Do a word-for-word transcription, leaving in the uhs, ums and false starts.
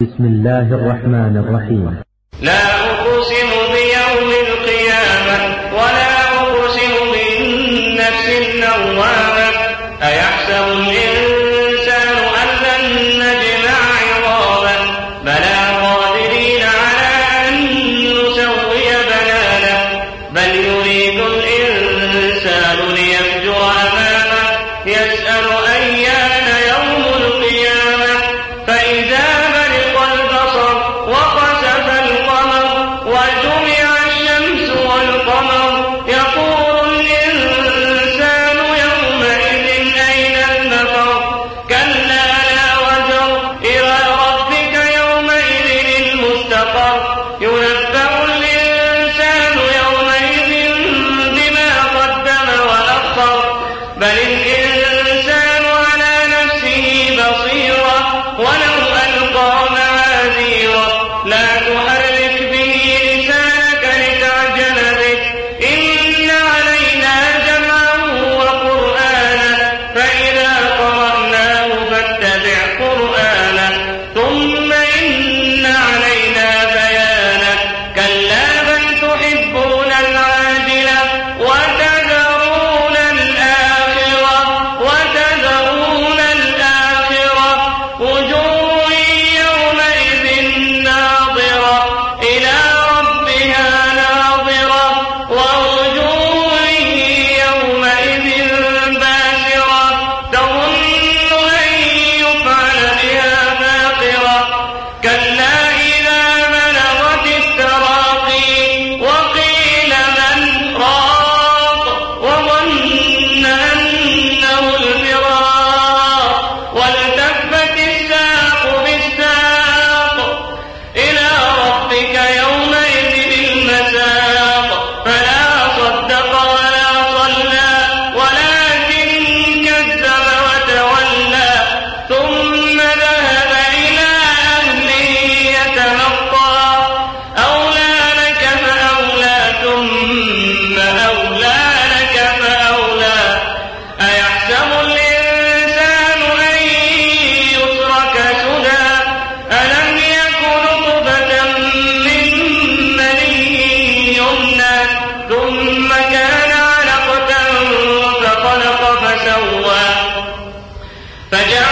بسم الله الرحمن الرحيم. لا أقسم بيوم القيامة ولا أقسم بالنفس اللوامة أيحسب الإنسان أن لن نجمع عظامه بلى قادرين على أن نسوي بنانه بل يريد الإنسان ليفجر أمامه يسأل أيان يوم القيامة فإذا برق البصر وخسف القمر وجمع الشمس والقمر يقول الإنسان يومئذ أين المفر كلا لا وزر إلى ربك يومئذ المستقر ينبأ الإنسان يومئذ بما قدم وأخر بل الإنسان على نفسه بصيرة ولو ألقى معاذيره لا تحرك به لسانك لتعجل به إن علينا جمعه وقرآنه فإذا قرأناه فاتبع قرآنه ثم إن علينا بيانه كلا بل تحبون العاجلة وتذرون الآخرة وتذرون الآخرة وجوه يومئذ ناظرة إلى ربها ناظرة ووجوه يومئذ باسرة تظن أن يفعل بها فاقرة كلا إذا بلغت التراقي وقيل من راق وظن أنه الفراق والتفت الساق بالساق إلى ربك يومئذ المساق فلا صدق ولا صلى ولكن كذب وتولى ثم ذهب إلى أهله يتمطى أولى لك فأولى ثم أولى لك فأولى أيحسب الإنسان أن يترك سدى ألم يك نطفة من مني يمنى ثم كان علقة فخلق فسوى فجعل